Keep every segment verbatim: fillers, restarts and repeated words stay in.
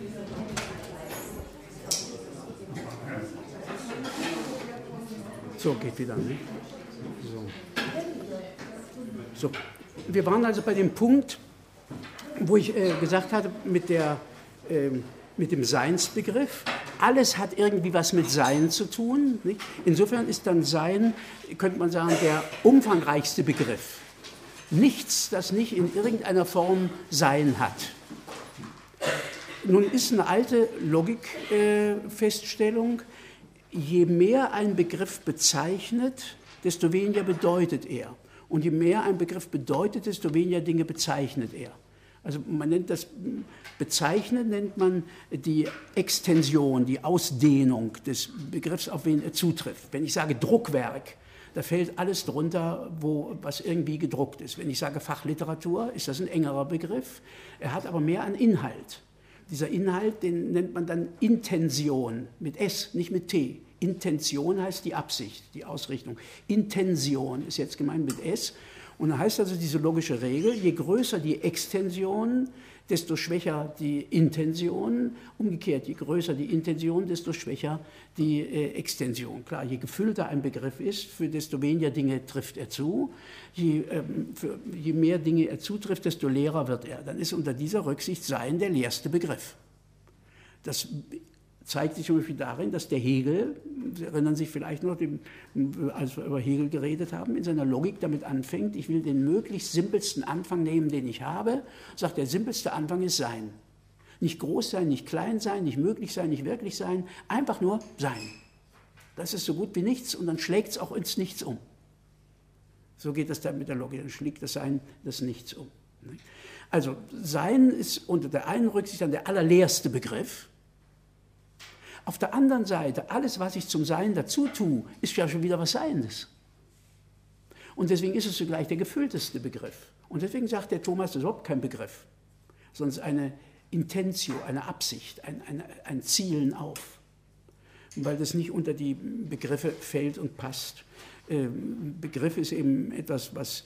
So, geht wieder. Ne? So. So. Wir waren also bei dem Punkt, wo ich äh, gesagt hatte, mit, der, äh, mit dem Seinsbegriff, alles hat irgendwie was mit Sein zu tun. Nicht? Insofern ist dann Sein, könnte man sagen, der umfangreichste Begriff. Nichts, das nicht in irgendeiner Form Sein hat. Nun ist eine alte Logikfeststellung, äh, je mehr ein Begriff bezeichnet, desto weniger bedeutet er. Und je mehr ein Begriff bedeutet, desto weniger Dinge bezeichnet er. Also man nennt das, bezeichnen nennt man die Extension, die Ausdehnung des Begriffs, auf wen er zutrifft. Wenn ich sage Druckwerk, da fällt alles drunter, wo, was irgendwie gedruckt ist. Wenn ich sage Fachliteratur, ist das ein engerer Begriff. Er hat aber mehr an Inhalt. Dieser Inhalt, den nennt man dann Intention, mit S, nicht mit T. Intention heißt die Absicht, die Ausrichtung. Intention ist jetzt gemeint mit S. Und da heißt also diese logische Regel, je größer die Extension, desto schwächer die Intention. Umgekehrt, je größer die Intention, desto schwächer die äh, Extension. Klar, je gefüllter ein Begriff ist, für desto weniger Dinge trifft er zu. Je, ähm, für, je mehr Dinge er zutrifft, desto leerer wird er. Dann ist unter dieser Rücksicht Sein der leerste Begriff. Das zeigt sich zum Beispiel darin, dass der Hegel, Sie erinnern sich vielleicht noch, als wir über Hegel geredet haben, in seiner Logik damit anfängt, ich will den möglichst simpelsten Anfang nehmen, den ich habe, sagt, der simpelste Anfang ist Sein. Nicht groß sein, nicht klein sein, nicht möglich sein, nicht wirklich sein, einfach nur Sein. Das ist so gut wie nichts und dann schlägt es auch ins Nichts um. So geht das dann mit der Logik, dann schlägt das Sein das Nichts um. Also Sein ist unter der einen Rücksicht dann der allerleerste Begriff. Auf der anderen Seite, alles, was ich zum Sein dazu tue, ist ja schon wieder was Seiendes. Und deswegen ist es zugleich der gefüllteste Begriff. Und deswegen sagt der Thomas, das ist überhaupt kein Begriff, sondern es ist eine Intentio, eine Absicht, ein, ein, ein Zielen auf. Weil das nicht unter die Begriffe fällt und passt. Begriff ist eben etwas, was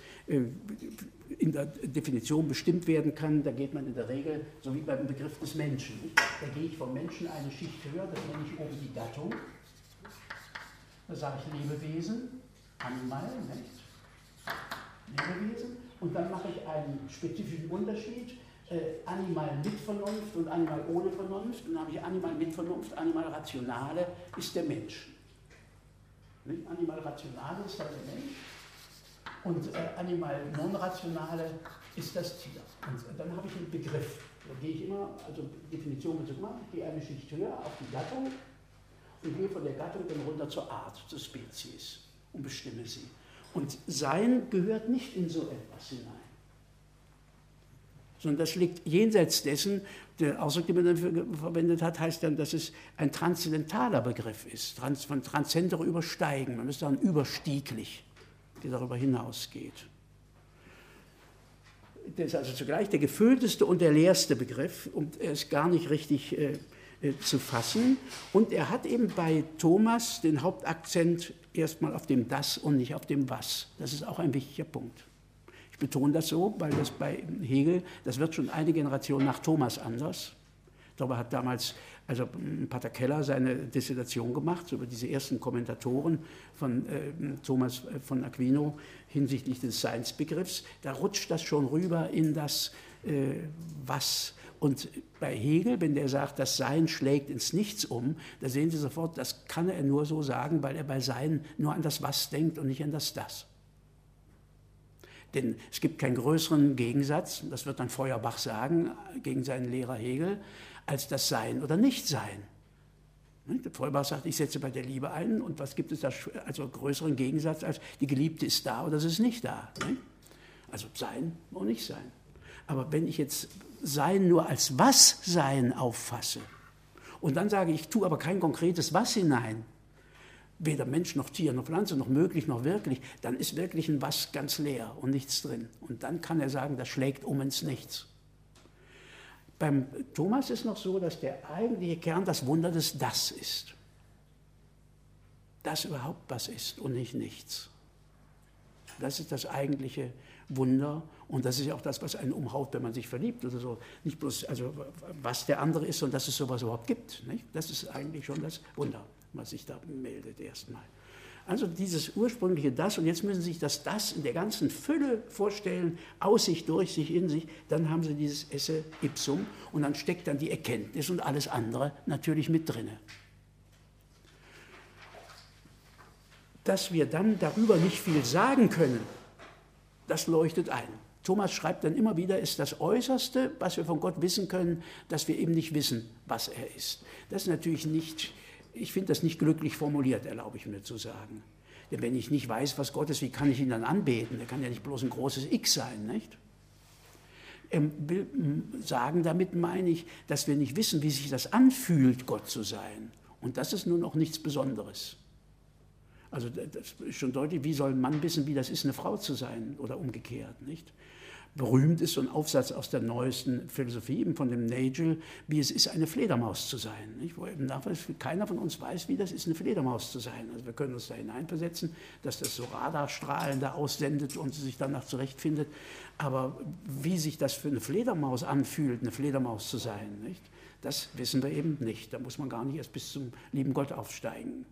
in der Definition bestimmt werden kann. Da geht man in der Regel, so wie beim Begriff des Menschen. Da gehe ich vom Menschen eine Schicht höher, das nenne ich oben die Gattung. Da sage ich Lebewesen, Animal, nicht? Lebewesen. Und dann mache ich einen spezifischen Unterschied. Äh, Animal mit Vernunft und Animal ohne Vernunft. Und dann habe ich Animal mit Vernunft, Animal rationale ist der Mensch. Nicht? Animal rationale ist also der Mensch. Und äh, Animal non-rationale ist das Tier. Und äh, dann habe ich einen Begriff. Da gehe ich immer, also Definition wird so gemacht, ich gehe eine Schicht höher auf die Gattung und gehe von der Gattung dann runter zur Art, zur Spezies und bestimme sie. Und Sein gehört nicht in so etwas hinein. Sondern das liegt jenseits dessen, der Ausdruck, den man dafür verwendet hat, heißt dann, dass es ein transzendentaler Begriff ist, trans, von transzendere übersteigen, man müsste sagen überstieglich, der darüber hinausgeht. Der ist also zugleich der gefüllteste und der leerste Begriff und er ist gar nicht richtig äh, äh, zu fassen. Und er hat eben bei Thomas den Hauptakzent erstmal auf dem Das und nicht auf dem Was. Das ist auch ein wichtiger Punkt. Ich betone das so, weil das bei Hegel, das wird schon eine Generation nach Thomas anders. Darüber hat damals also Pater Keller seine Dissertation gemacht, über diese ersten Kommentatoren von äh, Thomas von Aquino hinsichtlich des Seinsbegriffs. Da rutscht das schon rüber in das äh, Was. Und bei Hegel, wenn der sagt, das Sein schlägt ins Nichts um, da sehen Sie sofort, das kann er nur so sagen, weil er bei Sein nur an das Was denkt und nicht an das Das. Denn es gibt keinen größeren Gegensatz, das wird dann Feuerbach sagen, gegen seinen Lehrer Hegel, als das Sein oder Nichtsein. Der Feuerbach sagt, ich setze bei der Liebe ein und was gibt es da also größeren Gegensatz als die Geliebte ist da oder sie ist nicht da. Also Sein und Nichtsein. Aber wenn ich jetzt Sein nur als Was-Sein auffasse und dann sage, ich tue aber kein konkretes Was hinein, weder Mensch noch Tier noch Pflanze noch möglich noch wirklich, dann ist wirklich ein Was ganz leer und nichts drin. Und dann kann er sagen, das schlägt um ins Nichts. Beim Thomas ist noch so, dass der eigentliche Kern das Wunder des Das ist. Das überhaupt was ist und nicht nichts. Das ist das eigentliche Wunder Und das ist ja auch das, was einen umhaut, wenn man sich verliebt oder so. Nicht bloß, also was der andere ist, sondern dass es sowas überhaupt gibt. Nicht? Das ist eigentlich schon das Wunder, was sich da meldet erstmal. Also dieses ursprüngliche Das, und jetzt müssen Sie sich das Das in der ganzen Fülle vorstellen, aus sich, durch sich, in sich, dann haben Sie dieses Esse ipsum und dann steckt dann die Erkenntnis und alles andere natürlich mit drinne. Dass wir dann darüber nicht viel sagen können, das leuchtet ein. Thomas schreibt dann immer wieder, ist das Äußerste, was wir von Gott wissen können, dass wir eben nicht wissen, was er ist. Das ist natürlich nicht, ich finde das nicht glücklich formuliert, erlaube ich mir zu sagen. Denn wenn ich nicht weiß, was Gott ist, wie kann ich ihn dann anbeten? Der kann ja nicht bloß ein großes X sein, nicht? Er will sagen, damit meine ich, dass wir nicht wissen, wie sich das anfühlt, Gott zu sein. Und das ist nun auch nichts Besonderes. Also das ist schon deutlich, wie soll ein Mann wissen, wie das ist, eine Frau zu sein oder umgekehrt, nicht? Berühmt ist so ein Aufsatz aus der neuesten Philosophie, eben von dem Nagel, wie es ist, eine Fledermaus zu sein. Nicht? Wo eben nachweis, keiner von uns weiß, wie das ist, eine Fledermaus zu sein. Also wir können uns da hineinversetzen, dass das so Radarstrahlen da aussendet und sie sich danach zurechtfindet. Aber wie sich das für eine Fledermaus anfühlt, eine Fledermaus zu sein, nicht? Das wissen wir eben nicht. Da muss man gar nicht erst bis zum lieben Gott aufsteigen.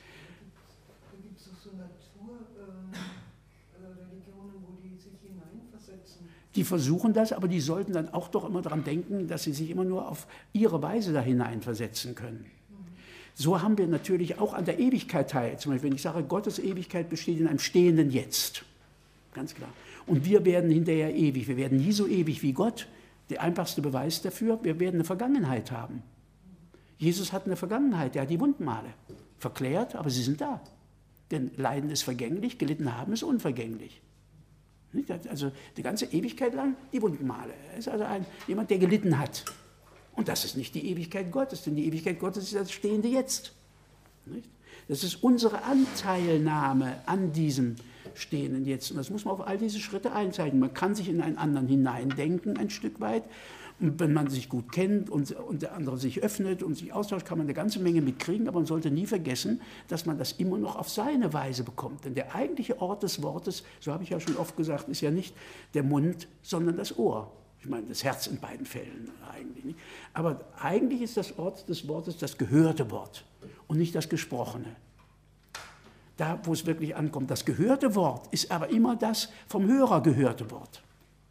Die versuchen das, aber die sollten dann auch doch immer daran denken, dass sie sich immer nur auf ihre Weise da hineinversetzen können. So haben wir natürlich auch an der Ewigkeit teil. Zum Beispiel, wenn ich sage, Gottes Ewigkeit besteht in einem stehenden Jetzt. Ganz klar. Und wir werden hinterher ewig. Wir werden nie so ewig wie Gott. Der einfachste Beweis dafür, wir werden eine Vergangenheit haben. Jesus hat eine Vergangenheit, er hat die Wundmale verklärt, aber sie sind da. Denn Leiden ist vergänglich, gelitten haben ist unvergänglich. Also die ganze Ewigkeit lang die Wundmale. Er ist also ein, jemand, der gelitten hat. Und das ist nicht die Ewigkeit Gottes, denn die Ewigkeit Gottes ist das stehende Jetzt. Das ist unsere Anteilnahme an diesem stehenden Jetzt. Und das muss man auf all diese Schritte einzeichnen. Man kann sich in einen anderen hineindenken ein Stück weit. Und wenn man sich gut kennt und, und der andere sich öffnet und sich austauscht, kann man eine ganze Menge mitkriegen, aber man sollte nie vergessen, dass man das immer noch auf seine Weise bekommt. Denn der eigentliche Ort des Wortes, so habe ich ja schon oft gesagt, ist ja nicht der Mund, sondern das Ohr. Ich meine, das Herz in beiden Fällen eigentlich nicht. Aber eigentlich ist das Ort des Wortes das gehörte Wort und nicht das gesprochene. Da, wo es wirklich ankommt. Das gehörte Wort ist aber immer das vom Hörer gehörte Wort.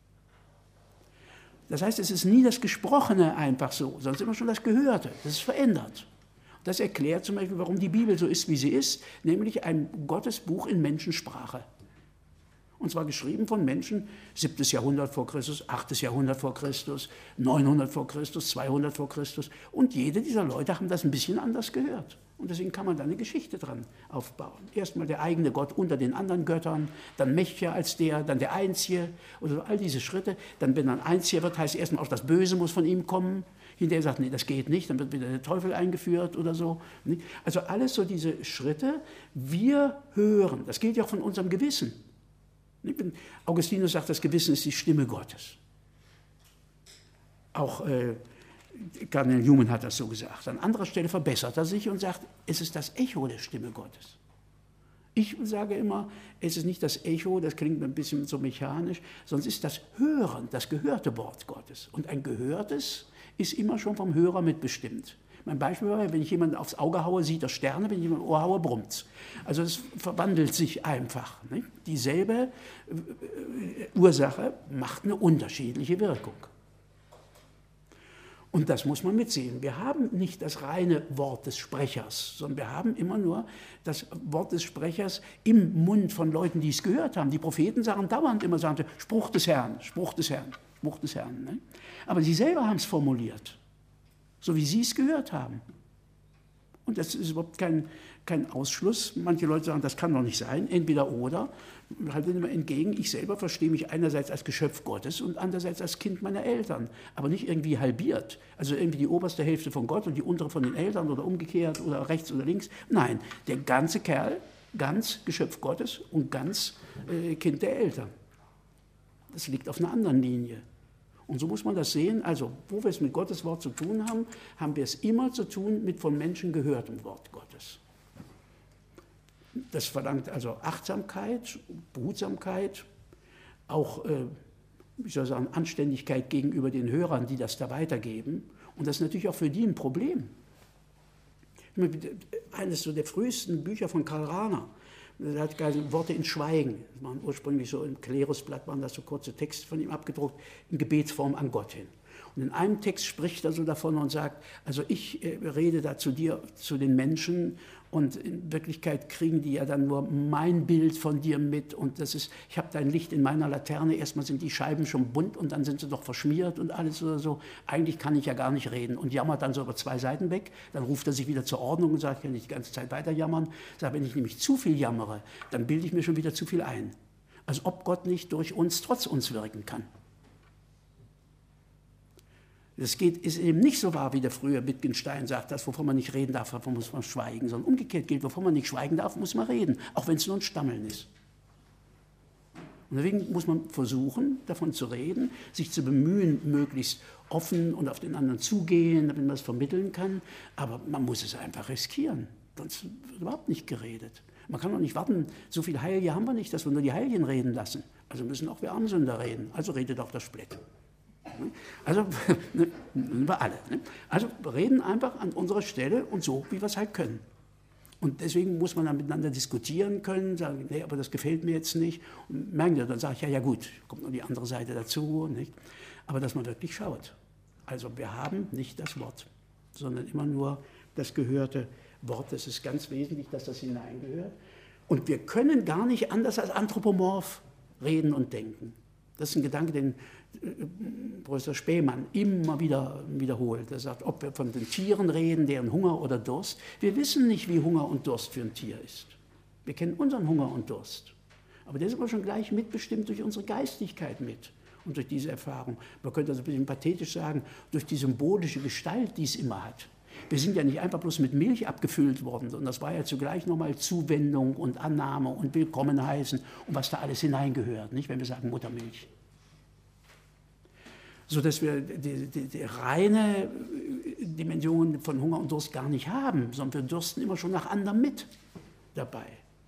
Das heißt, es ist nie das Gesprochene einfach so, sondern immer schon das Gehörte. Das ist verändert. Das erklärt zum Beispiel, warum die Bibel so ist, wie sie ist, nämlich ein Gottesbuch in Menschensprache. Und zwar geschrieben von Menschen, siebtes Jahrhundert vor Christus, achtes Jahrhundert vor Christus, neunhundert vor Christus, zweihundert vor Christus. Und jede dieser Leute haben das ein bisschen anders gehört. Und deswegen kann man da eine Geschichte dran aufbauen. Erstmal der eigene Gott unter den anderen Göttern, dann mächtiger als der, dann der Einzige, oder so all diese Schritte. Dann, wenn man Einziger wird, heißt erstmal auch das Böse muss von ihm kommen. Hinterher sagt, nee, das geht nicht, dann wird wieder der Teufel eingeführt oder so. Also alles so diese Schritte, wir hören. Das gilt ja auch von unserem Gewissen. Augustinus sagt, das Gewissen ist die Stimme Gottes. Auch äh, Cardinal Newman hat das so gesagt. An anderer Stelle verbessert er sich und sagt, es ist das Echo der Stimme Gottes. Ich sage immer, es ist nicht das Echo, das klingt ein bisschen so mechanisch, sondern es ist das Hören, das gehörte Wort Gottes. Und ein Gehörtes ist immer schon vom Hörer mitbestimmt. Mein Beispiel war, wenn ich jemanden aufs Auge haue, sieht er Sterne, wenn ich jemanden Ohr haue, brummt es. Also es verwandelt sich einfach. Nicht? Dieselbe Ursache macht eine unterschiedliche Wirkung. Und das muss man mitsehen. Wir haben nicht das reine Wort des Sprechers, sondern wir haben immer nur das Wort des Sprechers im Mund von Leuten, die es gehört haben. Die Propheten sagen dauernd immer, sagen, Spruch des Herrn, Spruch des Herrn, Spruch des Herrn. Ne? Aber sie selber haben es formuliert. So wie sie es gehört haben. Und das ist überhaupt kein, kein Ausschluss. Manche Leute sagen, das kann doch nicht sein, entweder oder. Ich halte immer entgegen, ich selber verstehe mich einerseits als Geschöpf Gottes und andererseits als Kind meiner Eltern. Aber nicht irgendwie halbiert. Also irgendwie die oberste Hälfte von Gott und die untere von den Eltern oder umgekehrt oder rechts oder links. Nein, der ganze Kerl, ganz Geschöpf Gottes und ganz äh, Kind der Eltern. Das liegt auf einer anderen Linie. Und so muss man das sehen, also wo wir es mit Gottes Wort zu tun haben, haben wir es immer zu tun mit von Menschen gehörtem Wort Gottes. Das verlangt also Achtsamkeit, Behutsamkeit, auch äh, ich soll sagen, Anständigkeit gegenüber den Hörern, die das da weitergeben. Und das ist natürlich auch für die ein Problem. Eines so der frühesten Bücher von Karl Rahner, das hat geheißen Worte in Schweigen. Das waren ursprünglich so im Klerusblatt, waren das so kurze Texte von ihm abgedruckt, in Gebetsform an Gott hin. Und in einem Text spricht er so davon und sagt, also ich äh, rede da zu dir, zu den Menschen, und in Wirklichkeit kriegen die ja dann nur mein Bild von dir mit, und das ist, ich habe dein Licht in meiner Laterne, erstmal sind die Scheiben schon bunt und dann sind sie doch verschmiert und alles oder so. Eigentlich kann ich ja gar nicht reden, und jammert dann so über zwei Seiten weg. Dann ruft er sich wieder zur Ordnung und sagt, ich kann nicht die ganze Zeit weiter jammern. Sagt, wenn ich nämlich zu viel jammere, dann bilde ich mir schon wieder zu viel ein. Als ob Gott nicht durch uns, trotz uns wirken kann. Das geht, ist eben nicht so wahr, wie der früher Wittgenstein sagt, dass wovon man nicht reden darf, davon muss man schweigen, sondern umgekehrt gilt, wovon man nicht schweigen darf, muss man reden, auch wenn es nur ein Stammeln ist. Und deswegen muss man versuchen, davon zu reden, sich zu bemühen, möglichst offen und auf den anderen zugehen, damit man es vermitteln kann, aber man muss es einfach riskieren, sonst wird überhaupt nicht geredet. Man kann doch nicht warten, so viel Heilige haben wir nicht, dass wir nur die Heiligen reden lassen. Also müssen auch wir Armsünder reden, also redet auch das Splitt. Also, über alle. Also reden einfach an unserer Stelle und so, wie wir es halt können. Und deswegen muss man dann miteinander diskutieren können, sagen, nee, aber das gefällt mir jetzt nicht. Und merken Sie, dann sage ich, ja, ja gut, kommt noch die andere Seite dazu. Nicht? Aber dass man wirklich schaut. Also wir haben nicht das Wort, sondern immer nur das gehörte Wort. Das ist ganz wesentlich, dass das hineingehört. Und wir können gar nicht anders als anthropomorph reden und denken. Das ist ein Gedanke, den Professor Spähmann immer wieder wiederholt. Er sagt, ob wir von den Tieren reden, deren Hunger oder Durst. Wir wissen nicht, wie Hunger und Durst für ein Tier ist. Wir kennen unseren Hunger und Durst. Aber der ist aber schon gleich mitbestimmt durch unsere Geistigkeit mit und durch diese Erfahrung. Man könnte also ein bisschen pathetisch sagen, durch die symbolische Gestalt, die es immer hat. Wir sind ja nicht einfach bloß mit Milch abgefüllt worden, sondern das war ja zugleich nochmal Zuwendung und Annahme und Willkommen heißen und was da alles hineingehört, nicht, wenn wir sagen Muttermilch. Sodass wir die, die, die reine Dimension von Hunger und Durst gar nicht haben, sondern wir dürsten immer schon nach anderem mit dabei.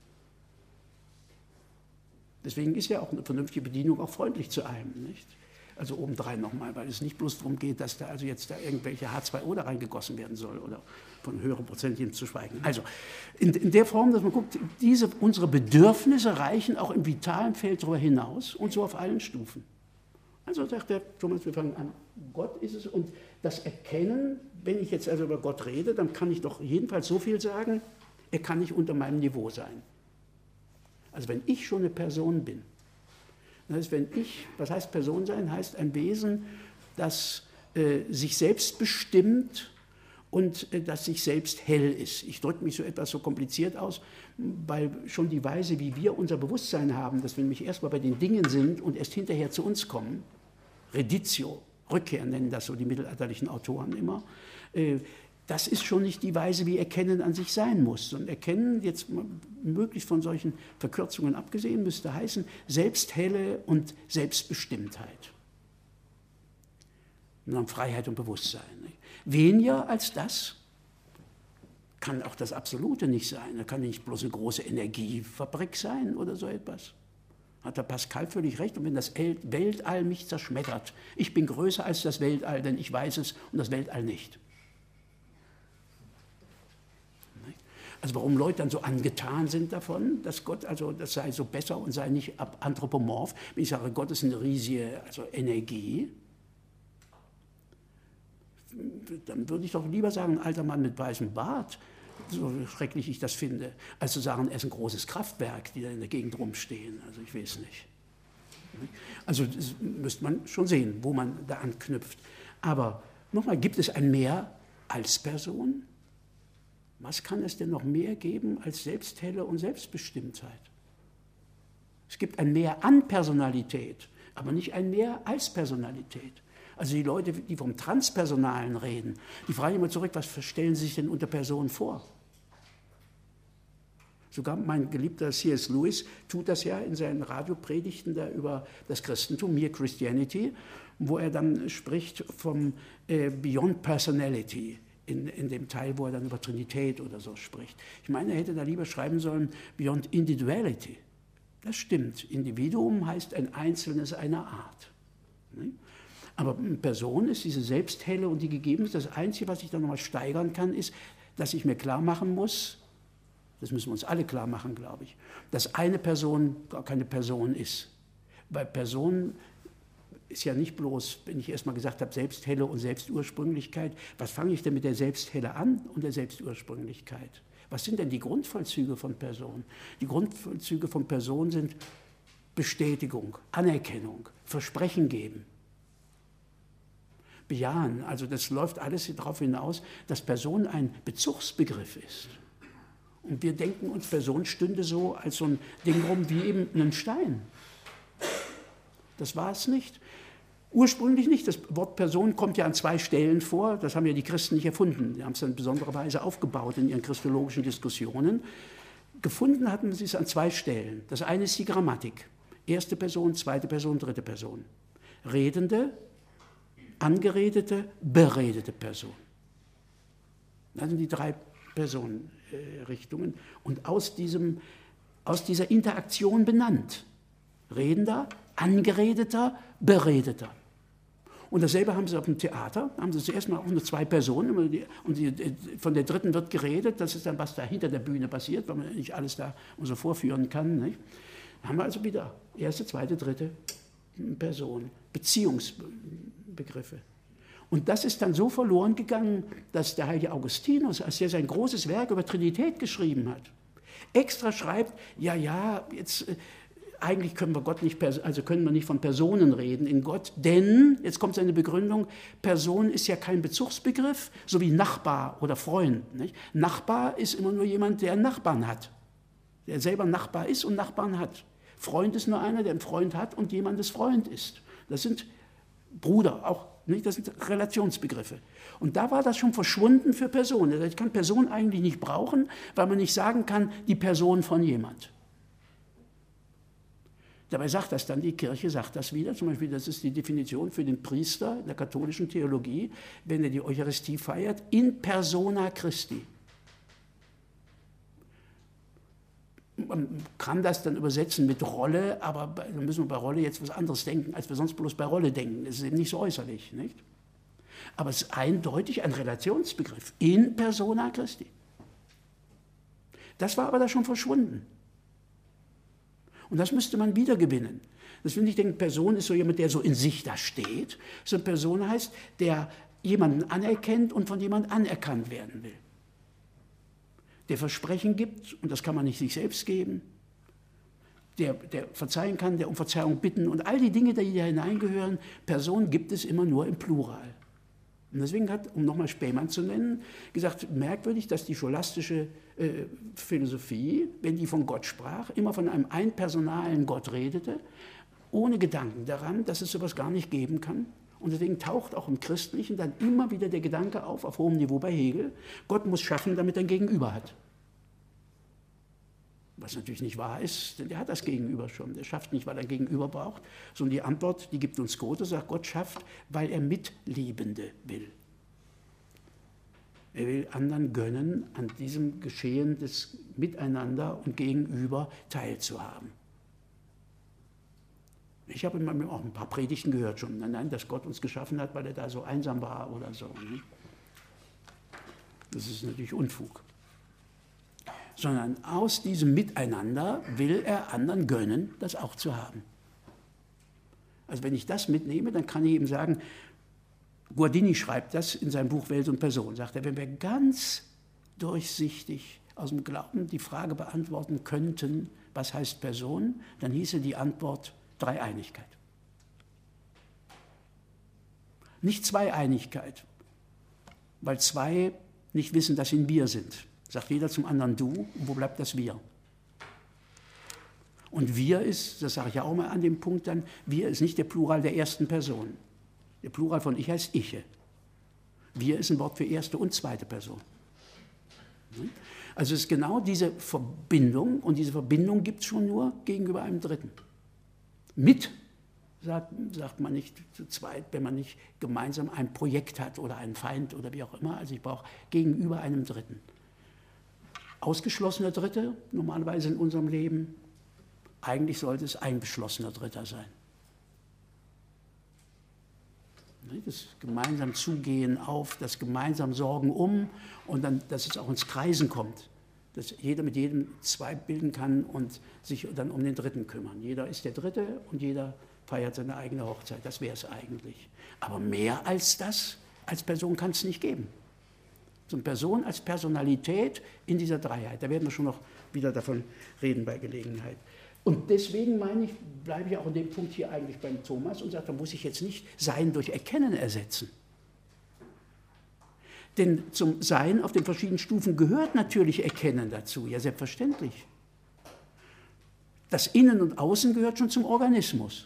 Deswegen ist ja auch eine vernünftige Bedienung auch freundlich zu einem, nicht? Also obendrein nochmal, weil es nicht bloß darum geht, dass da also jetzt da irgendwelche H zwei O da reingegossen werden soll oder von höheren Prozentchen zu schweigen. Also in, in der Form, dass man guckt, diese, unsere Bedürfnisse reichen auch im vitalen Feld darüber hinaus und so auf allen Stufen. Also sagt der Thomas, wir fangen an, Gott ist es, und das Erkennen, wenn ich jetzt also über Gott rede, dann kann ich doch jedenfalls so viel sagen, er kann nicht unter meinem Niveau sein. Also wenn ich schon eine Person bin, das heißt, wenn ich, was heißt Person sein, heißt ein Wesen, das äh, sich selbst bestimmt und äh, das sich selbst hell ist. Ich drücke mich so etwas so kompliziert aus, weil schon die Weise, wie wir unser Bewusstsein haben, dass wir nämlich erstmal bei den Dingen sind und erst hinterher zu uns kommen, Reditio, Rückkehr nennen das so die mittelalterlichen Autoren immer, äh, das ist schon nicht die Weise, wie Erkennen an sich sein muss. Und Erkennen, jetzt möglichst von solchen Verkürzungen abgesehen, müsste heißen Selbsthelle und Selbstbestimmtheit. Und dann Freiheit und Bewusstsein. Weniger als das kann auch das Absolute nicht sein. Da kann nicht bloß eine große Energiefabrik sein oder so etwas. Hat der Pascal völlig recht. Und wenn das Weltall mich zerschmettert, ich bin größer als das Weltall, denn ich weiß es und das Weltall nicht. Also warum Leute dann so angetan sind davon, dass Gott, also das sei so besser und sei nicht anthropomorph. Wenn ich sage, Gott ist eine riesige also Energie, dann würde ich doch lieber sagen, ein alter Mann mit weißem Bart, so schrecklich ich das finde, als zu sagen, er ist ein großes Kraftwerk, die da in der Gegend rumstehen. Also ich weiß nicht. Also das müsste man schon sehen, wo man da anknüpft. Aber nochmal, gibt es ein Mehr als Person? Was kann es denn noch mehr geben als Selbsthelle und Selbstbestimmtheit? Es gibt ein Mehr an Personalität, aber nicht ein Mehr als Personalität. Also die Leute, die vom Transpersonalen reden, die fragen immer zurück, was stellen Sie sich denn unter Person vor? Sogar mein geliebter C S Lewis tut das ja in seinen Radiopredigten da über das Christentum, Mere Christianity, wo er dann spricht vom äh, Beyond Personality. In, in dem Teil, wo er dann über Trinität oder so spricht. Ich meine, er hätte da lieber schreiben sollen, Beyond Individuality. Das stimmt. Individuum heißt ein Einzelnes einer Art. Aber Person ist diese Selbsthelle und die gegeben ist. Das Einzige, was ich dann nochmal steigern kann, ist, dass ich mir klar machen muss, das müssen wir uns alle klar machen, glaube ich, dass eine Person gar keine Person ist. Weil Person ist ja nicht bloß, wenn ich erstmal gesagt habe, Selbsthelle und Selbstursprünglichkeit, was fange ich denn mit der Selbsthelle an und der Selbstursprünglichkeit? Was sind denn die Grundvollzüge von Person? Die Grundvollzüge von Person sind Bestätigung, Anerkennung, Versprechen geben, bejahen. Also das läuft alles darauf hinaus, dass Person ein Bezugsbegriff ist. Und wir denken uns, Person stünde so als so ein Ding rum wie eben ein Stein. Das war es nicht. Ursprünglich nicht. Das Wort Person kommt ja an zwei Stellen vor. Das haben ja die Christen nicht erfunden. Die haben es in besonderer Weise aufgebaut in ihren christologischen Diskussionen. Gefunden hatten sie es an zwei Stellen. Das eine ist die Grammatik. Erste Person, zweite Person, dritte Person. Redende, angeredete, beredete Person. Das sind die drei Personenrichtungen. Und aus, diesem, aus dieser Interaktion benannt. Redender, angeredeter, beredeter. Und dasselbe haben sie auf dem Theater, haben sie zuerst mal auch nur zwei Personen und die, von der dritten wird geredet, das ist dann, was da hinter der Bühne passiert, weil man nicht alles da so vorführen kann. Nicht? Da haben wir also wieder erste, zweite, dritte Person, Beziehungsbegriffe. Und das ist dann so verloren gegangen, dass der heilige Augustinus, als er sein großes Werk über Trinität geschrieben hat, extra schreibt, ja, ja, jetzt... Eigentlich können wir Gott nicht, also können wir nicht von Personen reden in Gott, denn, jetzt kommt seine Begründung, Person ist ja kein Bezugsbegriff, so wie Nachbar oder Freund. Nicht? Nachbar ist immer nur jemand, der einen Nachbarn hat, der selber Nachbar ist und Nachbarn hat. Freund ist nur einer, der einen Freund hat und jemandes Freund ist. Das sind Bruder, auch, nicht? Das sind Relationsbegriffe. Und da war das schon verschwunden für Personen. Ich kann Person eigentlich nicht brauchen, weil man nicht sagen kann, die Person von jemand. Dabei sagt das dann, die Kirche sagt das wieder, zum Beispiel, das ist die Definition für den Priester in der katholischen Theologie, wenn er die Eucharistie feiert, in persona Christi. Man kann das dann übersetzen mit Rolle, aber dann müssen wir bei Rolle jetzt was anderes denken, als wir sonst bloß bei Rolle denken. Das ist eben nicht so äußerlich, nicht? Aber es ist eindeutig ein Relationsbegriff, in persona Christi. Das war aber da schon verschwunden. Und das müsste man wiedergewinnen. Das will ich denken, Person ist so jemand, der so in sich da steht. So eine Person heißt, der jemanden anerkennt und von jemandem anerkannt werden will. Der Versprechen gibt, und das kann man nicht sich selbst geben. Der, der verzeihen kann, der um Verzeihung bitten und all die Dinge, die da hineingehören. Person gibt es immer nur im Plural. Und deswegen hat, um nochmal Spähmann zu nennen, gesagt, merkwürdig, dass die scholastische äh, Philosophie, wenn die von Gott sprach, immer von einem einpersonalen Gott redete, ohne Gedanken daran, dass es sowas gar nicht geben kann. Und deswegen taucht auch im Christlichen dann immer wieder der Gedanke auf, auf hohem Niveau bei Hegel, Gott muss schaffen, damit er ein Gegenüber hat. Was natürlich nicht wahr ist, denn der hat das Gegenüber schon. Der schafft nicht, weil er ein Gegenüber braucht, sondern die Antwort, die gibt uns Goethe, sagt, Gott schafft, weil er Mitliebende will. Er will anderen gönnen, an diesem Geschehen des Miteinander und Gegenüber teilzuhaben. Ich habe immer auch ein paar Predigten gehört schon, nein, nein, dass Gott uns geschaffen hat, weil er da so einsam war oder so. Das ist natürlich Unfug. Sondern aus diesem Miteinander will er anderen gönnen, das auch zu haben. Also wenn ich das mitnehme, dann kann ich eben sagen, Guardini schreibt das in seinem Buch Welt und Person, sagt er, wenn wir ganz durchsichtig aus dem Glauben die Frage beantworten könnten, was heißt Person, dann hieße die Antwort Dreieinigkeit. Nicht Zweieinigkeit, weil zwei nicht wissen, dass sie ein Wir sind. Sagt jeder zum anderen du, und wo bleibt das Wir? Und Wir ist, das sage ich ja auch mal an dem Punkt dann, Wir ist nicht der Plural der ersten Person. Der Plural von Ich heißt Iche. Wir ist ein Wort für erste und zweite Person. Also es ist genau diese Verbindung, und diese Verbindung gibt es schon nur gegenüber einem Dritten. Mit, sagt, sagt man nicht zu zweit, wenn man nicht gemeinsam ein Projekt hat oder einen Feind oder wie auch immer. Also ich brauche gegenüber einem Dritten. Ausgeschlossener Dritte, normalerweise in unserem Leben, eigentlich sollte es eingeschlossener Dritter sein. Das gemeinsam Zugehen auf, das gemeinsam Sorgen um und dann, dass es auch ins Kreisen kommt. Dass jeder mit jedem zwei bilden kann und sich dann um den Dritten kümmern. Jeder ist der Dritte und jeder feiert seine eigene Hochzeit. Das wäre es eigentlich. Aber mehr als das als Person kann es nicht geben. So eine Person als Personalität in dieser Dreiheit. Da werden wir schon noch wieder davon reden bei Gelegenheit. Und deswegen meine ich, bleibe ich auch an dem Punkt hier eigentlich beim Thomas und sage, da muss ich jetzt nicht Sein durch Erkennen ersetzen. Denn zum Sein auf den verschiedenen Stufen gehört natürlich Erkennen dazu, ja selbstverständlich. Das Innen und Außen gehört schon zum Organismus.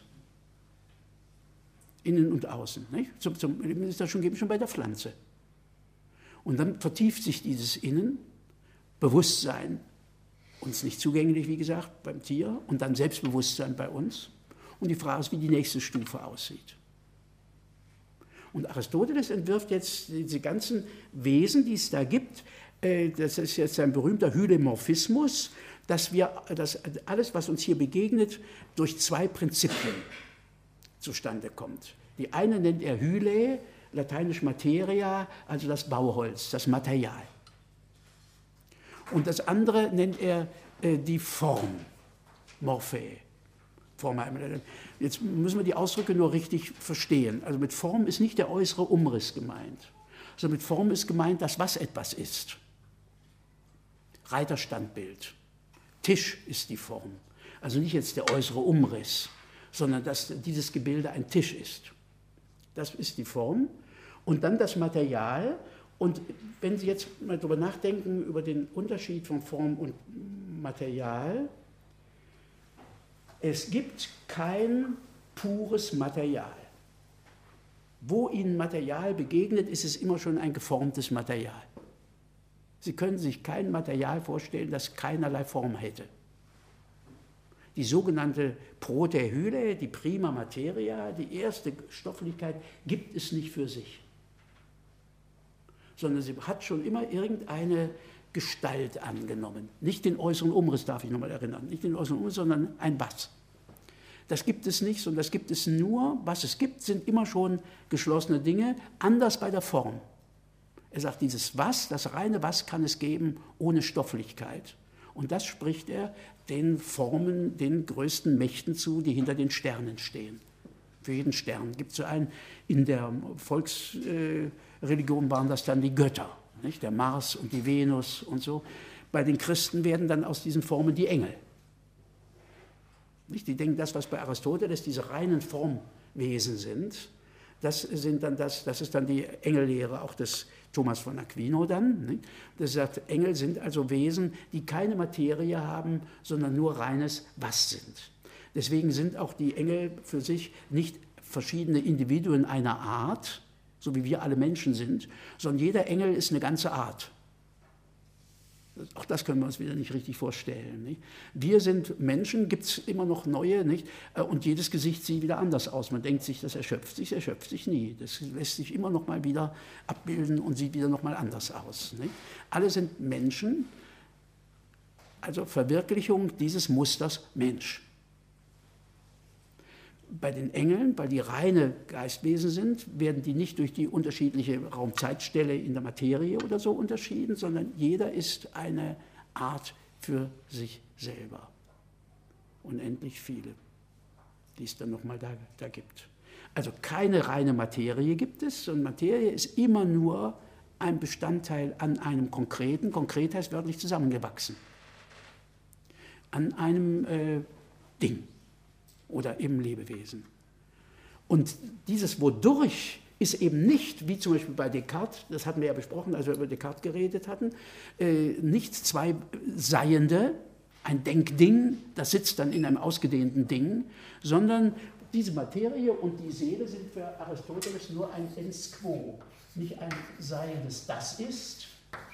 Innen und Außen. Nicht? Zum, zum, ist das schon, gibt schon bei der Pflanze. Und dann vertieft sich dieses Innen, Bewusstsein, uns nicht zugänglich, wie gesagt, beim Tier, und dann Selbstbewusstsein bei uns. Und die Frage ist, wie die nächste Stufe aussieht. Und Aristoteles entwirft jetzt diese ganzen Wesen, die es da gibt, das ist jetzt ein berühmter Hylemorphismus, dass wir dass alles, was uns hier begegnet, durch zwei Prinzipien zustande kommt. Die eine nennt er Hyle, lateinisch Materia, also das Bauholz, das Material. Und das andere nennt er äh, die Form, Morphe. Form. Jetzt müssen wir die Ausdrücke nur richtig verstehen. Also mit Form ist nicht der äußere Umriss gemeint, sondern mit Form ist gemeint, das, was etwas ist. Reiterstandbild. Tisch ist die Form. Also nicht jetzt der äußere Umriss, sondern dass dieses Gebilde ein Tisch ist. Das ist die Form. Und dann das Material. Und wenn Sie jetzt mal darüber nachdenken, über den Unterschied von Form und Material, es gibt kein pures Material. Wo Ihnen Material begegnet, ist es immer schon ein geformtes Material. Sie können sich kein Material vorstellen, das keinerlei Form hätte. Die sogenannte Proterhyle, die Prima Materia, die erste Stofflichkeit, gibt es nicht für sich. Sondern sie hat schon immer irgendeine Gestalt angenommen. Nicht den äußeren Umriss, darf ich nochmal erinnern, nicht den äußeren Umriss, sondern ein Was. Das gibt es nicht, sondern das gibt es nur, was es gibt, sind immer schon geschlossene Dinge, anders bei der Form. Er sagt, dieses Was, das reine Was kann es geben ohne Stofflichkeit. Und das spricht er den Formen, den größten Mächten zu, die hinter den Sternen stehen. Für jeden Stern gibt es so einen, in der Volksreligion waren das dann die Götter, nicht? Der Mars und die Venus und so. Bei den Christen werden dann aus diesen Formen die Engel. Nicht? Die denken, das, was bei Aristoteles diese reinen Formwesen sind, das, sind dann das, das ist dann die Engellehre auch des Thomas von Aquino dann. Nicht? Das sagt, Engel sind also Wesen, die keine Materie haben, sondern nur reines Was sind. Deswegen sind auch die Engel für sich nicht verschiedene Individuen einer Art, so wie wir alle Menschen sind, sondern jeder Engel ist eine ganze Art. Auch das können wir uns wieder nicht richtig vorstellen. Nicht? Wir sind Menschen, gibt es immer noch neue, nicht? Und jedes Gesicht sieht wieder anders aus. Man denkt sich, das erschöpft sich, erschöpft sich nie. Das lässt sich immer noch mal wieder abbilden und sieht wieder noch mal anders aus. Nicht? Alle sind Menschen, also Verwirklichung dieses Musters Mensch. Bei den Engeln, weil die reine Geistwesen sind, werden die nicht durch die unterschiedliche Raumzeitstelle in der Materie oder so unterschieden, sondern jeder ist eine Art für sich selber. Unendlich viele, die es dann nochmal da, da gibt. Also keine reine Materie gibt es, sondern Materie ist immer nur ein Bestandteil an einem Konkreten. Konkret heißt wörtlich zusammengewachsen. An einem äh, Ding. Oder im Lebewesen. Und dieses Wodurch ist eben nicht, wie zum Beispiel bei Descartes, das hatten wir ja besprochen, als wir über Descartes geredet hatten, äh, nicht zwei Seiende, ein Denkding, das sitzt dann in einem ausgedehnten Ding, sondern diese Materie und die Seele sind für Aristoteles nur ein ens quo, nicht ein Seiendes, das ist,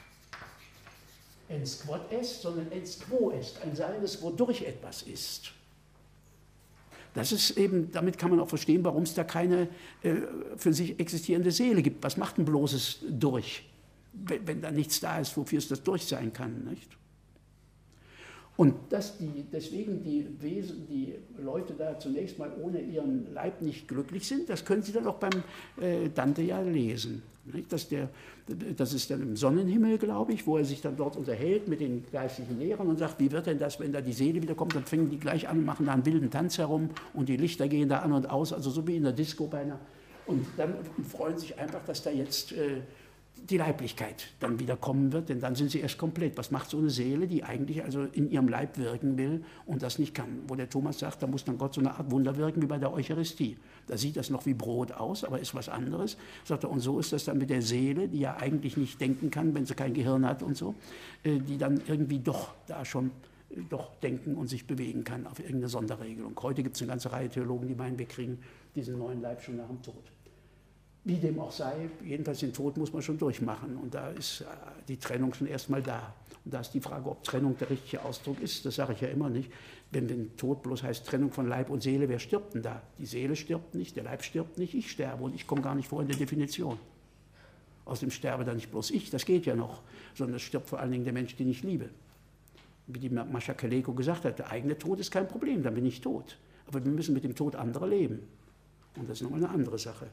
ens quod est, sondern ens quo est, ein Seiendes, wodurch etwas ist. Das ist eben, damit kann man auch verstehen, warum es da keine äh, für sich existierende Seele gibt. Was macht ein bloßes Durch, wenn, wenn da nichts da ist, wofür es das Durch sein kann, nicht? Und dass die, deswegen die, Wesen, die Leute da zunächst mal ohne ihren Leib nicht glücklich sind, das können Sie dann auch beim äh, Dante ja lesen. Nicht? Dass der, das ist dann im Sonnenhimmel, glaube ich, wo er sich dann dort unterhält mit den geistlichen Lehrern und sagt, wie wird denn das, wenn da die Seele wiederkommt, dann fangen die gleich an und machen da einen wilden Tanz herum und die Lichter gehen da an und aus, also so wie in der Disco beinahe. Und dann freuen sich einfach, dass da jetzt äh, die Leiblichkeit dann wieder kommen wird, denn dann sind sie erst komplett. Was macht so eine Seele, die eigentlich also in ihrem Leib wirken will und das nicht kann? Wo der Thomas sagt, da muss dann Gott so eine Art Wunder wirken wie bei der Eucharistie. Da sieht das noch wie Brot aus, aber ist was anderes. Sagt er, und so ist das dann mit der Seele, die ja eigentlich nicht denken kann, wenn sie kein Gehirn hat und so, die dann irgendwie doch da schon doch denken und sich bewegen kann auf irgendeine Sonderregelung. Heute gibt es eine ganze Reihe Theologen, die meinen, wir kriegen diesen neuen Leib schon nach dem Tod. Wie dem auch sei, jedenfalls den Tod muss man schon durchmachen und da ist die Trennung schon erstmal da. Und da ist die Frage, ob Trennung der richtige Ausdruck ist, das sage ich ja immer nicht. Wenn den Tod bloß heißt Trennung von Leib und Seele, wer stirbt denn da? Die Seele stirbt nicht, der Leib stirbt nicht, ich sterbe und ich komme gar nicht vor in der Definition. Außerdem sterbe dann nicht bloß ich, das geht ja noch, sondern es stirbt vor allen Dingen der Mensch, den ich liebe. Wie die Mascha Kaleko gesagt hat, der eigene Tod ist kein Problem, dann bin ich tot. Aber wir müssen mit dem Tod anderer leben. Und das ist nochmal eine andere Sache.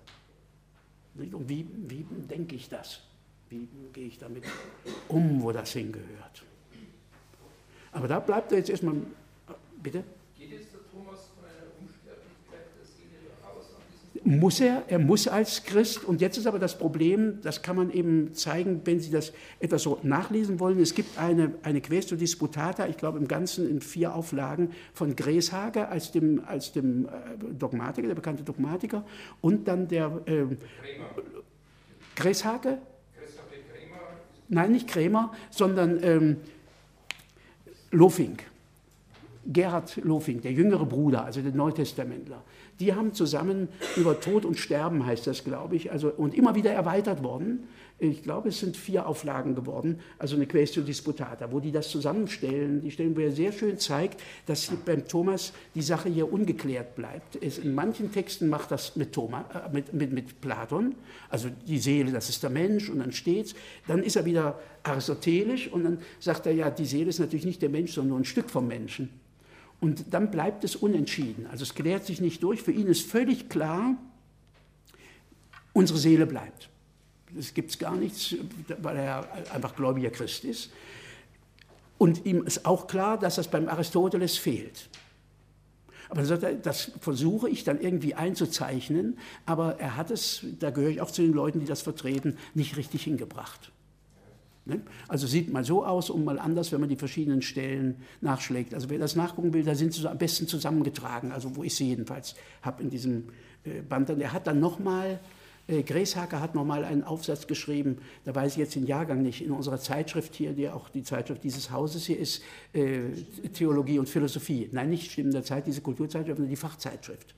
Und wie, wie denke ich das? Wie gehe ich damit um, wo das hingehört? Aber da bleibt er jetzt erstmal. Bitte? Geht jetzt der Thomas von einer Unsterblichkeit der Seele aus? Muss er, er muss als Christ. Und jetzt ist aber das Problem, das kann man eben zeigen, wenn Sie das etwas so nachlesen wollen. Es gibt eine, eine Quaestio Disputata, ich glaube im Ganzen in vier Auflagen, von Greshage als dem, als dem Dogmatiker, der bekannte Dogmatiker, und dann der äh, Greshage? Nein, nicht Krämer, sondern ähm, Lofing. Gerhard Lofing, der jüngere Bruder, also der Neutestamentler. Die haben zusammen über Tod und Sterben, heißt das, glaube ich, also, und immer wieder erweitert worden. Ich glaube, es sind vier Auflagen geworden, also eine Quaestio Disputata, wo die das zusammenstellen. Die stellen, wo er sehr schön zeigt, dass beim Thomas die Sache hier ungeklärt bleibt. Es, in manchen Texten macht das mit, Thomas, äh, mit, mit, mit Platon, also die Seele, das ist der Mensch, und dann steht's. Dann ist er wieder aristotelisch und dann sagt er, ja, die Seele ist natürlich nicht der Mensch, sondern nur ein Stück vom Menschen. Und dann bleibt es unentschieden. Also es klärt sich nicht durch. Für ihn ist völlig klar, unsere Seele bleibt. Das gibt es gar nichts, weil er einfach gläubiger Christ ist. Und ihm ist auch klar, dass das beim Aristoteles fehlt. Aber dann sagt er, das versuche ich dann irgendwie einzuzeichnen, aber er hat es, da gehöre ich auch zu den Leuten, die das vertreten, nicht richtig hingebracht. Also sieht mal so aus und mal anders, wenn man die verschiedenen Stellen nachschlägt. Also wer das nachgucken will, da sind sie so am besten zusammengetragen, also wo ich sie jedenfalls habe in diesem Band. Er hat dann nochmal, äh, Greshage hat nochmal einen Aufsatz geschrieben, da weiß ich jetzt den Jahrgang nicht, in unserer Zeitschrift hier, die auch die Zeitschrift dieses Hauses hier ist, äh, Theologie und Philosophie. Nein, nicht Stimmen der Zeit, diese Kulturzeitschrift, sondern die Fachzeitschrift.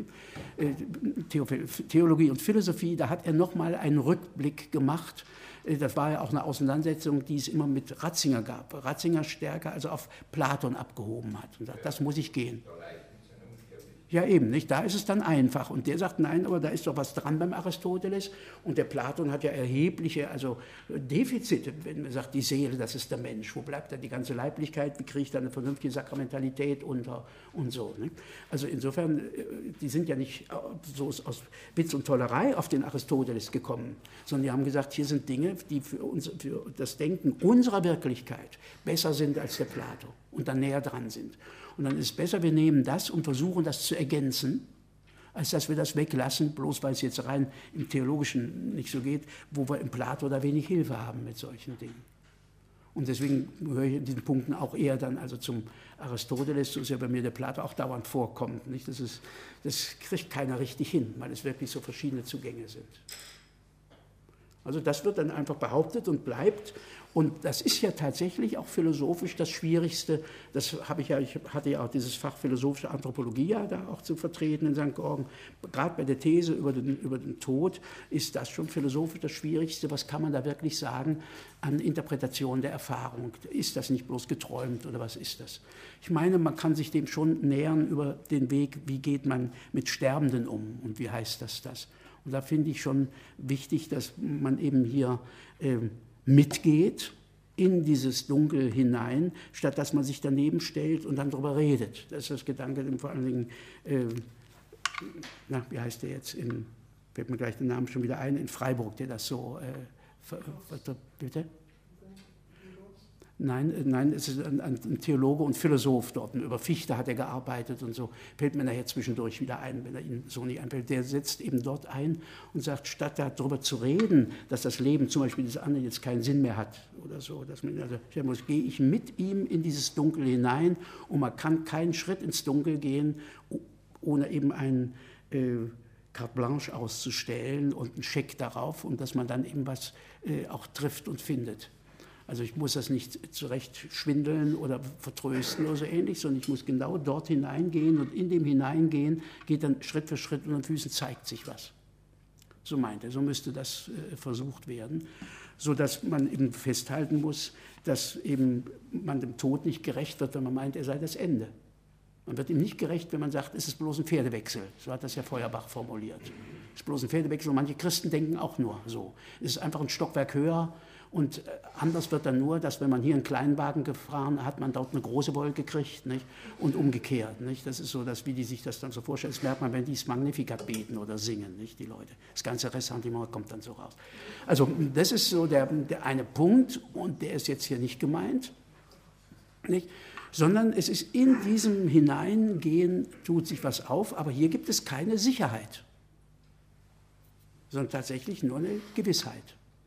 Theologie und Philosophie, da hat er nochmal einen Rückblick gemacht. Das war ja auch eine Auseinandersetzung, die es immer mit Ratzinger gab. Ratzinger stärker also auf Platon abgehoben hat und sagt, das muss ich gehen. Ja eben, nicht? Da ist es dann einfach. Und der sagt, nein, aber da ist doch was dran beim Aristoteles. Und der Platon hat ja erhebliche also Defizite, wenn man sagt, die Seele, das ist der Mensch. Wo bleibt da die ganze Leiblichkeit? Wie kriege ich da eine vernünftige Sakramentalität unter und so. Nicht? Also insofern, die sind ja nicht so aus Witz und Tollerei auf den Aristoteles gekommen, sondern die haben gesagt, hier sind Dinge, die für, uns, für das Denken unserer Wirklichkeit besser sind als der Plato und dann näher dran sind. Und dann ist es besser, wir nehmen das und versuchen, das zu ergänzen, als dass wir das weglassen, bloß weil es jetzt rein im Theologischen nicht so geht, wo wir im Plato da wenig Hilfe haben mit solchen Dingen. Und deswegen gehöre ich in diesen Punkten auch eher dann also zum Aristoteles, so ist ja bei mir der Plato auch dauernd vorkommt. Nicht? Das, ist, das kriegt keiner richtig hin, weil es wirklich so verschiedene Zugänge sind. Also das wird dann einfach behauptet und bleibt. Und das ist ja tatsächlich auch philosophisch das Schwierigste. Das habe ich ja, ich hatte ja auch dieses Fach philosophische Anthropologie ja da auch zu vertreten in Sankt Georgen. Gerade bei der These über den, über den Tod ist das schon philosophisch das Schwierigste. Was kann man da wirklich sagen an Interpretation der Erfahrung? Ist das nicht bloß geträumt oder was ist das? Ich meine, man kann sich dem schon nähern über den Weg, wie geht man mit Sterbenden um und wie heißt das das? Und da finde ich schon wichtig, dass man eben hier äh, mitgeht in dieses Dunkel hinein, statt dass man sich daneben stellt und dann darüber redet. Das ist das Gedanke, vor allen Dingen, äh, na, wie heißt der jetzt, in, fällt mir gleich der Name schon wieder ein, in Freiburg, der das so, äh, bitte? Nein, nein, es ist ein, ein Theologe und Philosoph dort. Über Fichte hat er gearbeitet und so. Fällt mir nachher zwischendurch wieder ein, wenn er ihn so nicht einfällt. Der setzt eben dort ein und sagt, statt darüber zu reden, dass das Leben zum Beispiel des anderen jetzt keinen Sinn mehr hat oder so, dass man also stellen muss, gehe ich mit ihm in dieses Dunkel hinein und man kann keinen Schritt ins Dunkel gehen, ohne eben ein äh, Carte Blanche auszustellen und einen Scheck darauf und dass man dann eben was äh, auch trifft und findet. Also ich muss das nicht zurecht schwindeln oder vertrösten oder so ähnlich, sondern ich muss genau dort hineingehen und in dem Hineingehen geht dann Schritt für Schritt unter den Füßen zeigt sich was. So meint er, so müsste das äh, versucht werden, sodass man eben festhalten muss, dass eben man dem Tod nicht gerecht wird, wenn man meint, er sei das Ende. Man wird ihm nicht gerecht, wenn man sagt, es ist bloß ein Pferdewechsel. So hat das ja Feuerbach formuliert. Es ist bloß ein Pferdewechsel und manche Christen denken auch nur so. Es ist einfach ein Stockwerk höher. Und anders wird dann nur, dass wenn man hier einen Kleinwagen gefahren hat, man dort eine große Wolke kriegt, nicht? Und umgekehrt. Nicht? Das ist so, dass, wie die sich das dann so vorstellen. Das merkt man, wenn die das Magnificat beten oder singen, nicht? Die Leute. Das ganze Ressentiment kommt dann so raus. Also das ist so der, der eine Punkt und der ist jetzt hier nicht gemeint, nicht? Sondern es ist in diesem Hineingehen, tut sich was auf, aber hier gibt es keine Sicherheit, sondern tatsächlich nur eine Gewissheit.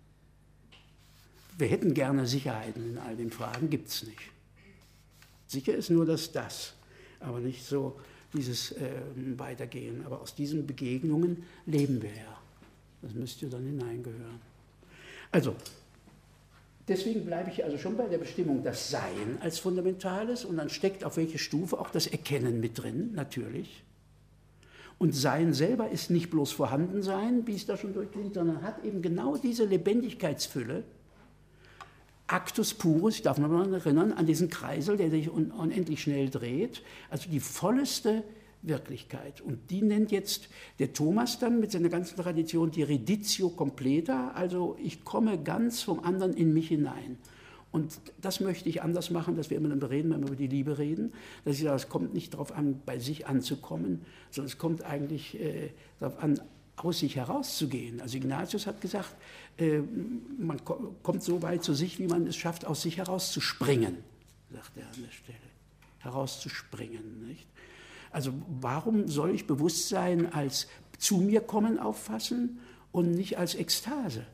Wir hätten gerne Sicherheiten in all den Fragen, gibt es nicht. Sicher ist nur das Das, aber nicht so dieses äh, Weitergehen. Aber aus diesen Begegnungen leben wir ja. Das müsste dann hineingehören. Also, deswegen bleibe ich also schon bei der Bestimmung das Sein als Fundamentales und dann steckt auf welche Stufe auch das Erkennen mit drin, natürlich. Und Sein selber ist nicht bloß Vorhandensein, wie es da schon durchklingt, sondern hat eben genau diese Lebendigkeitsfülle, Actus purus, ich darf noch mal erinnern, an diesen Kreisel, der sich un unendlich schnell dreht, also die volleste Wirklichkeit. Und die nennt jetzt der Thomas dann mit seiner ganzen Tradition die Reditio completa, also ich komme ganz vom anderen in mich hinein. Und das möchte ich anders machen, dass wir immer dann reden, wenn wir über die Liebe reden, dass ich sage, es kommt nicht darauf an, bei sich anzukommen, sondern es kommt eigentlich äh, darauf an, aus sich herauszugehen. Also Ignatius hat gesagt, äh, man ko kommt so weit zu sich, wie man es schafft, aus sich herauszuspringen, sagt er an der Stelle. Herauszuspringen, nicht? Also warum soll ich Bewusstsein als zu mir kommen auffassen und nicht als Ekstase?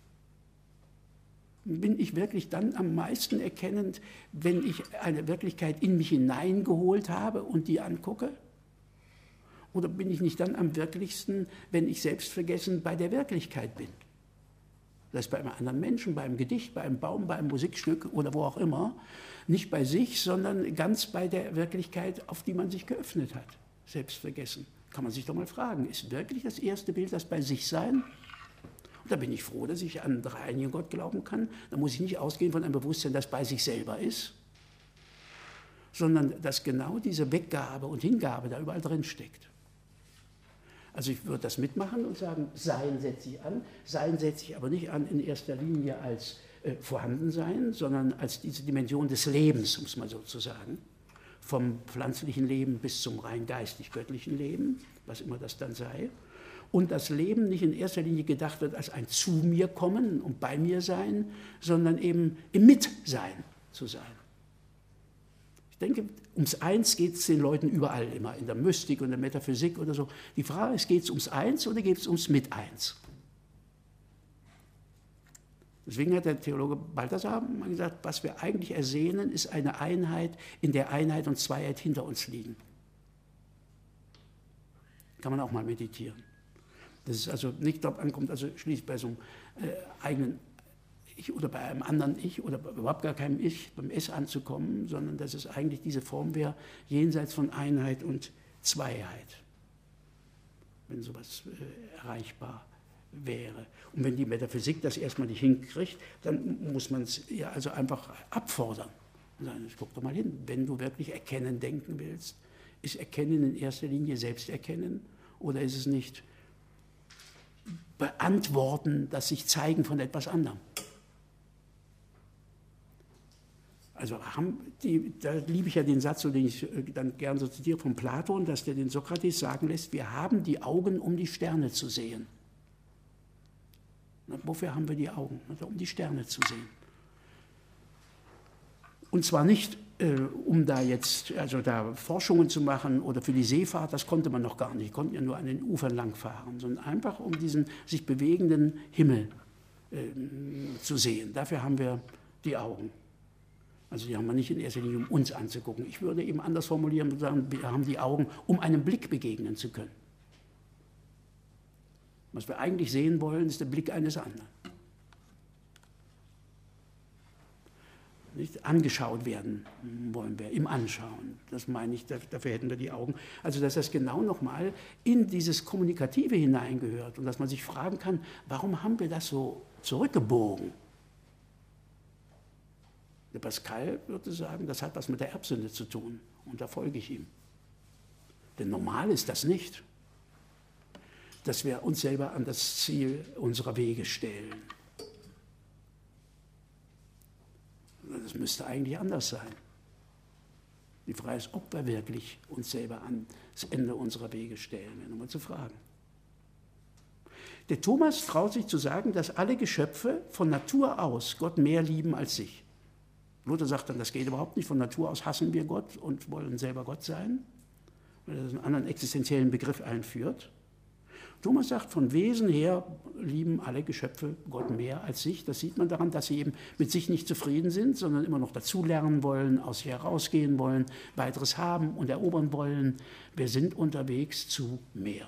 Bin ich wirklich dann am meisten erkennend, wenn ich eine Wirklichkeit in mich hineingeholt habe und die angucke? Oder bin ich nicht dann am wirklichsten, wenn ich selbstvergessen bei der Wirklichkeit bin? Das ist bei einem anderen Menschen, bei einem Gedicht, bei einem Baum, bei einem Musikstück oder wo auch immer. Nicht bei sich, sondern ganz bei der Wirklichkeit, auf die man sich geöffnet hat. Selbstvergessen. Kann man sich doch mal fragen, ist wirklich das erste Bild das bei sich sein? Und da bin ich froh, dass ich an einen dreieinigen Gott glauben kann. Da muss ich nicht ausgehen von einem Bewusstsein, das bei sich selber ist, sondern dass genau diese Weggabe und Hingabe da überall drin steckt. Also ich würde das mitmachen und sagen, Sein setze ich an. Sein setze ich aber nicht an in erster Linie als äh, Vorhandensein, sondern als diese Dimension des Lebens, um es mal so zu sagen. Vom pflanzlichen Leben bis zum rein geistig-göttlichen Leben, was immer das dann sei. Und das Leben nicht in erster Linie gedacht wird als ein zu mir kommen und bei mir sein, sondern eben im Mitsein zu sein. Ich denke, ums Eins geht es den Leuten überall immer, in der Mystik und der Metaphysik oder so. Die Frage ist, geht es ums Eins oder geht es ums Mit-Eins? Deswegen hat der Theologe Balthasar mal gesagt, was wir eigentlich ersehnen, ist eine Einheit, in der Einheit und Zweiheit hinter uns liegen. Kann man auch mal meditieren. Das ist also nicht darauf ankommt, also schließlich bei so einem äh, eigenen Ich oder bei einem anderen Ich oder bei überhaupt gar keinem Ich, beim Es anzukommen, sondern dass es eigentlich diese Form wäre, jenseits von Einheit und Zweiheit, wenn sowas äh, erreichbar wäre. Und wenn die Metaphysik das erstmal nicht hinkriegt, dann muss man es ja also einfach abfordern. Und sagen, guck doch mal hin, wenn du wirklich Erkennen denken willst, ist Erkennen in erster Linie Selbsterkennen oder ist es nicht Beantworten, das sich Zeigen von etwas anderem? Also haben die, da liebe ich ja den Satz, den ich dann gern so zitiere von Platon, dass der den Sokrates sagen lässt, wir haben die Augen, um die Sterne zu sehen. Na, wofür haben wir die Augen? Also, um die Sterne zu sehen. Und zwar nicht, äh, um da jetzt also da Forschungen zu machen oder für die Seefahrt, das konnte man noch gar nicht, die konnten ja nur an den Ufern langfahren, sondern einfach um diesen sich bewegenden Himmel äh, zu sehen. Dafür haben wir die Augen. Also die haben wir nicht in erster Linie, um uns anzugucken. Ich würde eben anders formulieren und sagen, wir haben die Augen, um einem Blick begegnen zu können. Was wir eigentlich sehen wollen, ist der Blick eines anderen. Nicht angeschaut werden wollen wir, im Anschauen. Das meine ich, dafür hätten wir die Augen. Also dass das genau nochmal in dieses Kommunikative hineingehört und dass man sich fragen kann, warum haben wir das so zurückgebogen? Der Pascal würde sagen, das hat was mit der Erbsünde zu tun und da folge ich ihm. Denn normal ist das nicht, dass wir uns selber an das Ziel unserer Wege stellen. Das müsste eigentlich anders sein. Die Frage ist, ob wir wirklich uns selber an das Ende unserer Wege stellen, wenn mal zu fragen. Der Thomas traut sich zu sagen, dass alle Geschöpfe von Natur aus Gott mehr lieben als sich. Luther sagt dann, das geht überhaupt nicht, von Natur aus hassen wir Gott und wollen selber Gott sein, weil er einen anderen existenziellen Begriff einführt. Thomas sagt, von Wesen her lieben alle Geschöpfe Gott mehr als sich. Das sieht man daran, dass sie eben mit sich nicht zufrieden sind, sondern immer noch dazulernen wollen, aus sich herausgehen wollen, weiteres haben und erobern wollen. Wir sind unterwegs zu mehr.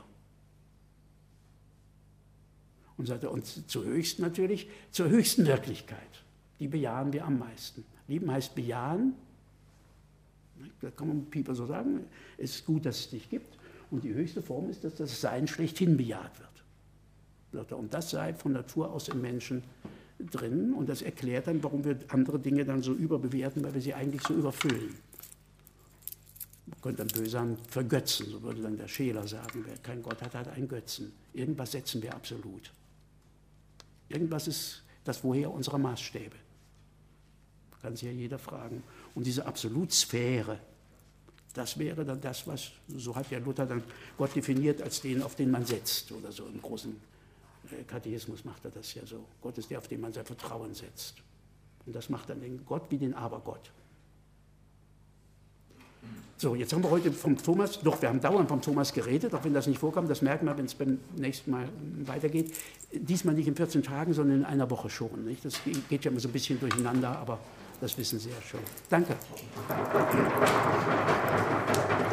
Und sagt er, und zur höchsten natürlich, zur höchsten Wirklichkeit. Die bejahen wir am meisten. Lieben heißt bejahen, da kann man Pieper so sagen, es ist gut, dass es dich gibt. Und die höchste Form ist, dass das Sein schlechthin bejaht wird. Und das sei von Natur aus im Menschen drin. Und das erklärt dann, warum wir andere Dinge dann so überbewerten, weil wir sie eigentlich so überfüllen. Man könnte dann böse sagen, vergötzen, so würde dann der Scheler sagen. Wer keinen Gott hat, hat einen Götzen. Irgendwas setzen wir absolut. Irgendwas ist das Woher unserer Maßstäbe. Kann sich ja jeder fragen. Und diese Absolutsphäre, das wäre dann das, was, so hat ja Luther dann Gott definiert, als den, auf den man setzt. Oder so im großen Katechismus macht er das ja so. Gott ist der, auf den man sein Vertrauen setzt. Und das macht dann den Gott wie den Abergott. So, jetzt haben wir heute vom Thomas, doch, wir haben dauernd vom Thomas geredet, auch wenn das nicht vorkam, das merken wir, wenn es beim nächsten Mal weitergeht. Diesmal nicht in vierzehn Tagen, sondern in einer Woche schon. Nicht? Das geht ja immer so ein bisschen durcheinander, aber das wissen Sie ja schon. Danke.